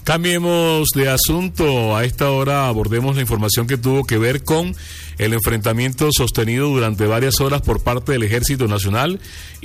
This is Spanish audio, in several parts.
Cambiemos de asunto. A esta hora abordemos la información que tuvo que ver con el enfrentamiento sostenido durante varias horas por parte del Ejército Nacional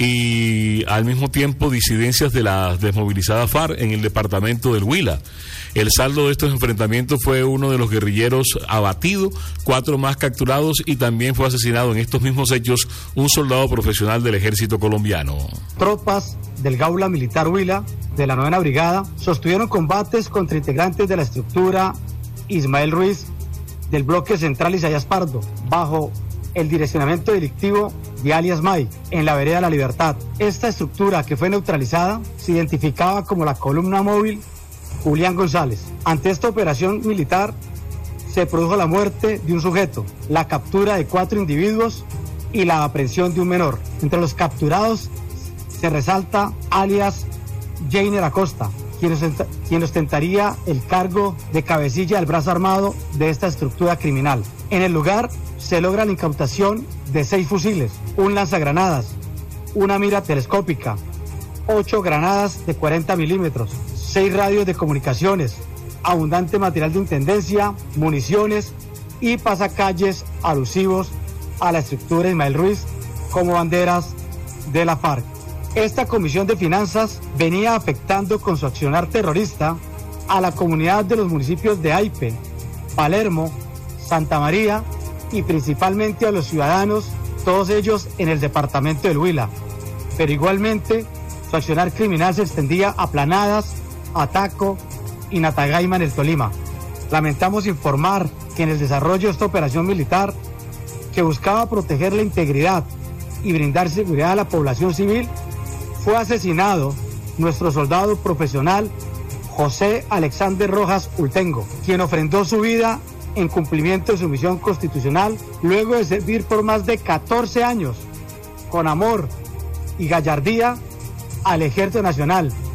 y al mismo tiempo disidencias de la desmovilizada FARC en el departamento del Huila. El saldo de estos enfrentamientos fue uno de los guerrilleros abatido, 4 más capturados y también fue asesinado en estos mismos hechos un soldado profesional del Ejército colombiano. Tropas del Gaula Militar Huila de la 9ª Brigada sostuvieron combates contra integrantes de la estructura Ismael Ruiz del bloque central Isaías Pardo, bajo el direccionamiento delictivo de alias May, en la vereda La Libertad. Esta estructura, que fue neutralizada, se identificaba como la columna móvil Julián González. Ante esta operación militar se produjo la muerte de un sujeto, la captura de 4 individuos y la aprehensión de un menor. Entre los capturados se resalta alias Jainer Acosta, quien ostentaría el cargo de cabecilla del brazo armado de esta estructura criminal. En el lugar se logra la incautación de 6 fusiles, un lanzagranadas, una mira telescópica, 8 granadas de 40 milímetros, 6 radios de comunicaciones, abundante material de intendencia, municiones y pasacalles alusivos a la estructura Ismael Ruiz como banderas de la FARC. Esta Comisión de Finanzas venía afectando con su accionar terrorista a la comunidad de los municipios de Aipe, Palermo, Santa María y principalmente a los ciudadanos, todos ellos en el departamento del Huila. Pero igualmente su accionar criminal se extendía a Planadas, Ataco y Natagaima en el Tolima. Lamentamos informar que en el desarrollo de esta operación militar, que buscaba proteger la integridad y brindar seguridad a la población civil, fue asesinado nuestro soldado profesional José Alexander Rojas Ultengo, quien ofrendó su vida en cumplimiento de su misión constitucional luego de servir por más de 14 años con amor y gallardía al Ejército Nacional,